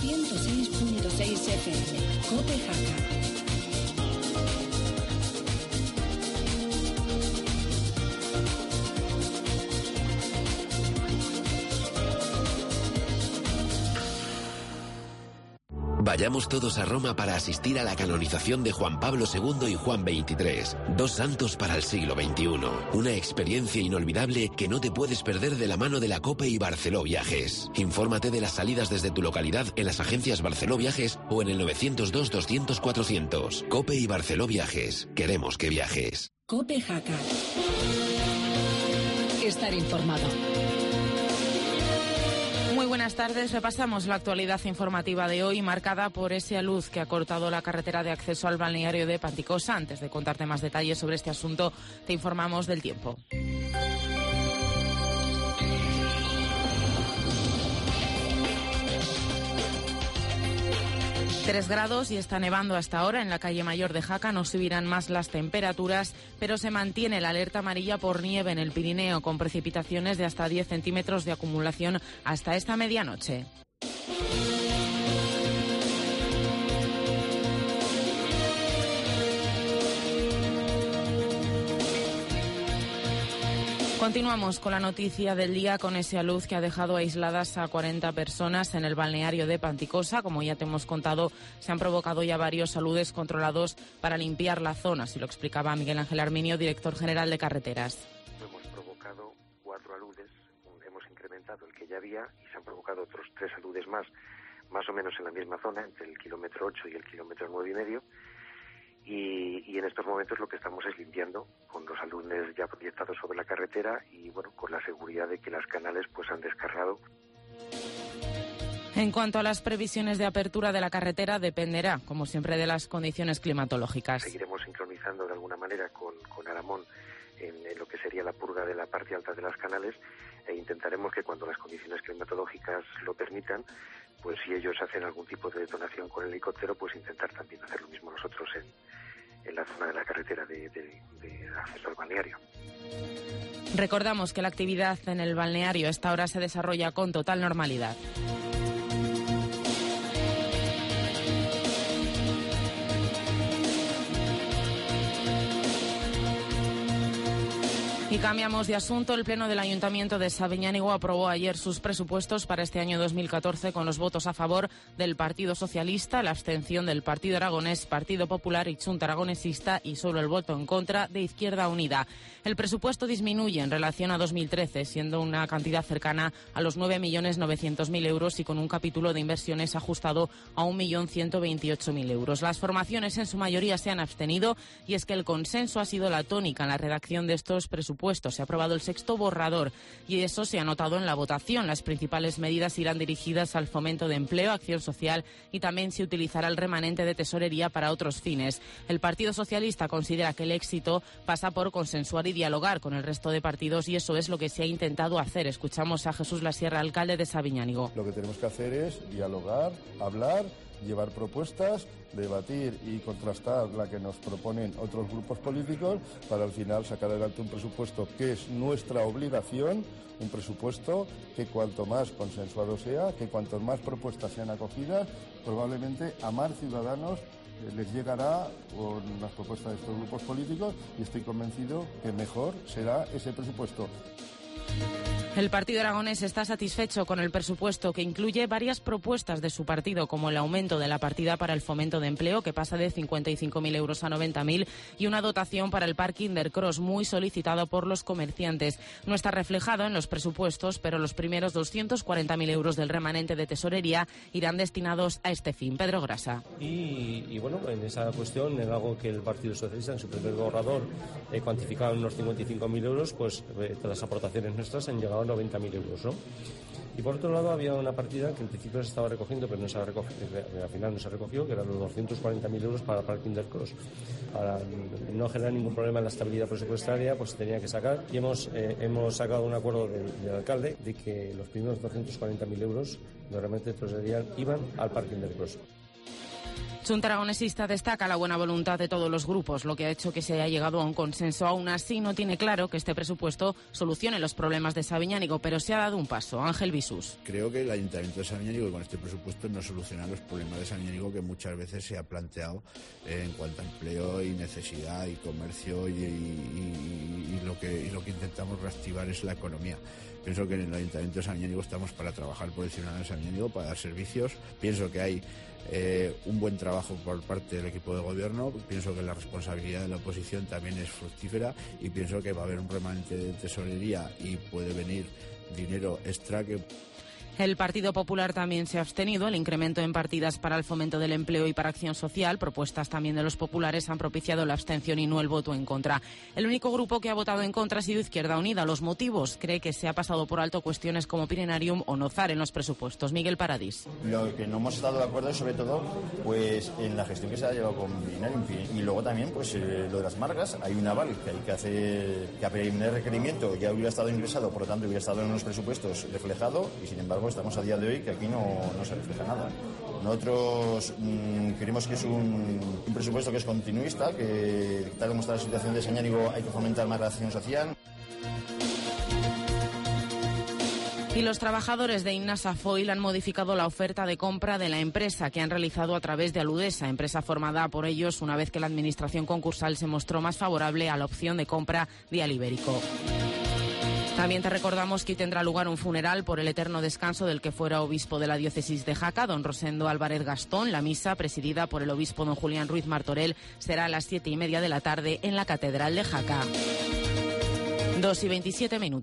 106.6 FM. COPE Jaca. Vayamos todos a Roma para asistir a la canonización de Juan Pablo II y Juan XXIII, dos santos para el siglo XXI. Una experiencia inolvidable que no te puedes perder de la mano de la COPE y Barceló Viajes. Infórmate de las salidas desde tu localidad en las agencias Barceló Viajes o en el 902 200 400. COPE y Barceló Viajes. Queremos que viajes. COPE Jaca. Estar informado. Muy buenas tardes. Repasamos la actualidad informativa de hoy, marcada por esa luz que ha cortado la carretera de acceso al balneario de Panticosa. Antes de contarte más detalles sobre este asunto, te informamos del tiempo. Tres grados y está nevando hasta ahora en la calle Mayor de Jaca. No subirán más las temperaturas, pero se mantiene la alerta amarilla por nieve en el Pirineo, con precipitaciones de hasta 10 centímetros de acumulación hasta esta medianoche. Continuamos con la noticia del día, con esa luz que ha dejado aisladas a 40 personas en el balneario de Panticosa. Como ya te hemos contado, se han provocado ya varios aludes controlados para limpiar la zona, así lo explicaba Miguel Ángel Arminio, director general de Carreteras. Hemos provocado 4 aludes, hemos incrementado el que ya había y se han provocado otros 3 aludes más o menos en la misma zona, entre el kilómetro 8 y el kilómetro 9,5. Y en estos momentos lo que estamos es limpiando con los aludes ya proyectados sobre la carretera y bueno, con la seguridad de que las canales pues han descargado. En cuanto a las previsiones de apertura de la carretera, dependerá, como siempre, de las condiciones climatológicas. Seguiremos sincronizando de alguna manera con Aramón en lo que sería la purga de la parte alta de las canales e intentaremos que cuando las condiciones climatológicas lo permitan, pues si ellos hacen algún tipo de detonación con el helicóptero, pues intentar también hacer lo mismo nosotros en la zona de la carretera de acceso al balneario. Recordamos que la actividad en el balneario a esta hora se desarrolla con total normalidad. Y cambiamos de asunto. El Pleno del Ayuntamiento de Sabiñánigo aprobó ayer sus presupuestos para este año 2014 con los votos a favor del Partido Socialista, la abstención del Partido Aragonés, Partido Popular y Xunta Aragonesista y solo el voto en contra de Izquierda Unida. El presupuesto disminuye en relación a 2013, siendo una cantidad cercana a los 9.900.000 euros y con un capítulo de inversiones ajustado a 1.128.000 euros. Las formaciones en su mayoría se han abstenido y es que el consenso ha sido la tónica en la redacción de estos presupuestos. Se ha aprobado el 6º borrador y eso se ha notado en la votación. Las principales medidas irán dirigidas al fomento de empleo, acción social y también se utilizará el remanente de tesorería para otros fines. El Partido Socialista considera que el éxito pasa por consensuar y dialogar con el resto de partidos y eso es lo que se ha intentado hacer. Escuchamos a Jesús Lasierra, alcalde de Sabiñánigo. Lo que tenemos que hacer es dialogar, hablar, llevar propuestas, debatir y contrastar la que nos proponen otros grupos políticos para al final sacar adelante un presupuesto que es nuestra obligación, un presupuesto que cuanto más consensuado sea, que cuanto más propuestas sean acogidas, probablemente a más ciudadanos les llegará con las propuestas de estos grupos políticos y estoy convencido que mejor será ese presupuesto. El Partido Aragonés está satisfecho con el presupuesto, que incluye varias propuestas de su partido, como el aumento de la partida para el fomento de empleo, que pasa de 55.000 euros a 90.000, y una dotación para el parking del Cross, muy solicitado por los comerciantes. No está reflejado en los presupuestos, pero los primeros 240.000 euros del remanente de tesorería irán destinados a este fin. Pedro Grasa. Y bueno, en esa cuestión, en algo que el Partido Socialista en su primer borrador cuantificaba en unos 55.000 euros, pues todas las aportaciones nuestras han llegado a 90.000 euros, ¿no? Y por otro lado había una partida que en principio se estaba recogiendo, pero no se ha recogido, al final no se recogió, que eran los 240.000 euros para el parking del Cross. Para no generar ningún problema en la estabilidad presupuestaria, pues se tenía que sacar. Y hemos sacado un acuerdo del alcalde de que los primeros 240.000 euros de remanente de tesorería iban al parking del Cross. Xunta Aragonesista destaca la buena voluntad de todos los grupos, lo que ha hecho que se haya llegado a un consenso. Aún así, no tiene claro que este presupuesto solucione los problemas de Sabiñánigo, pero se ha dado un paso. Ángel Bisús. Creo que el Ayuntamiento de Sabiñánigo con este presupuesto no soluciona los problemas de Sabiñánigo que muchas veces se ha planteado en cuanto a empleo y necesidad y comercio y lo que intentamos reactivar es la economía. Pienso que en el Ayuntamiento de Sabiñánigo estamos para trabajar por el ciudadano de Sabiñánigo, para dar servicios. Pienso que hay un buen trabajo por parte del equipo de gobierno. Pienso que la responsabilidad de la oposición también es fructífera y pienso que va a haber un remanente de tesorería y puede venir dinero extra que... El Partido Popular también se ha abstenido. El incremento en partidas para el fomento del empleo y para acción social, propuestas también de los populares, han propiciado la abstención y no el voto en contra. El único grupo que ha votado en contra ha sido Izquierda Unida. Los motivos: cree que se ha pasado por alto cuestiones como Pirenarium o Nozar en los presupuestos. Miguel Paradís. Lo que no hemos estado de acuerdo es sobre todo pues en la gestión que se ha llevado con Pirenarium y luego también pues lo de las margas. Hay un aval que hay que hacer, que a primer requerimiento ya hubiera estado ingresado, por lo tanto hubiera estado en los presupuestos reflejado y sin embargo estamos a día de hoy que aquí no se refleja nada. Nosotros creemos que es un presupuesto que es continuista, que tal como está la situación de Sabiñánigo hay que fomentar más la acción social. Y los trabajadores de Innasa Foil han modificado la oferta de compra de la empresa que han realizado a través de Aludesa, empresa formada por ellos una vez que la administración concursal se mostró más favorable a la opción de compra de Alibérico. También te recordamos que hoy tendrá lugar un funeral por el eterno descanso del que fuera obispo de la diócesis de Jaca, don Rosendo Álvarez Gastón. La misa, presidida por el obispo don Julián Ruiz Martorell, será a las 7:30 de la tarde en la Catedral de Jaca. 2:27.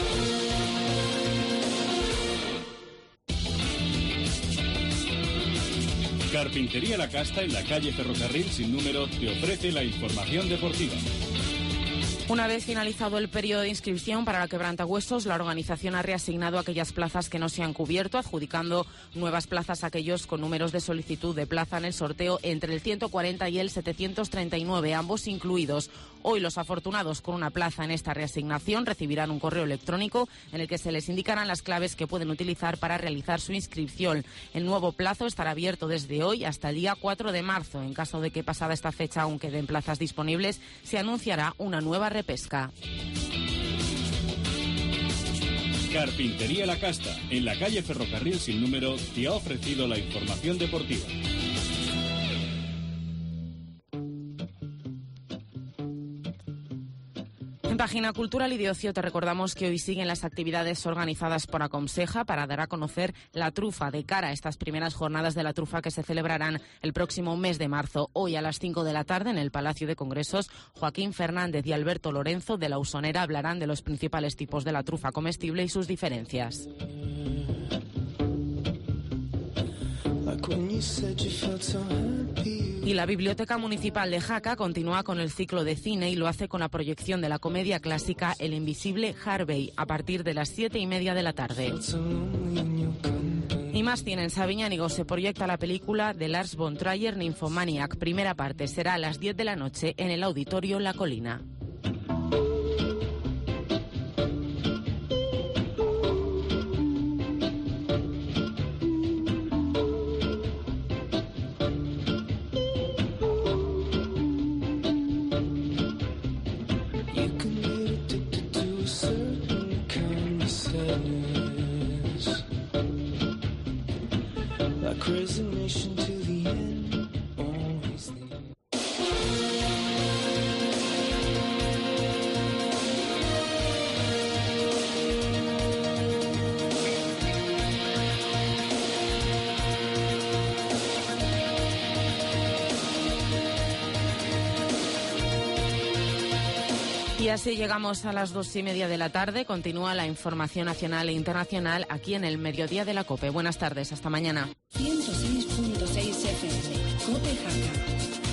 Carpintería La Casta, en la calle Ferrocarril sin número, te ofrece la información deportiva. Una vez finalizado el periodo de inscripción para la quebrantahuesos, la organización ha reasignado aquellas plazas que no se han cubierto, adjudicando nuevas plazas a aquellos con números de solicitud de plaza en el sorteo entre el 140 y el 739, ambos incluidos. Hoy los afortunados con una plaza en esta reasignación recibirán un correo electrónico en el que se les indicarán las claves que pueden utilizar para realizar su inscripción. El nuevo plazo estará abierto desde hoy hasta el día 4 de marzo. En caso de que pasada esta fecha aún queden plazas disponibles, se anunciará una nueva repesca. Carpintería La Casta, en la calle Ferrocarril sin número, te ha ofrecido la información deportiva. En Página Cultural y de Ocio te recordamos que hoy siguen las actividades organizadas por Aconseja para dar a conocer la trufa de cara a estas primeras jornadas de la trufa que se celebrarán el próximo mes de marzo. Hoy a las 5 de la tarde en el Palacio de Congresos, Joaquín Fernández y Alberto Lorenzo de la Usonera hablarán de los principales tipos de la trufa comestible y sus diferencias. Y la Biblioteca Municipal de Jaca continúa con el ciclo de cine y lo hace con la proyección de la comedia clásica El Invisible Harvey a partir de las 7:30 de la tarde. Y más tienen. En Sabiñánigo se proyecta la película de Lars von Trier, Nymphomaniac. Primera parte será a las 10 de la noche en el Auditorio La Colina. Y así llegamos a las 2:30 de la tarde. Continúa la información nacional e internacional aquí en el Mediodía de la COPE. Buenas tardes, hasta mañana. 106.6 FM, COPE Jaca.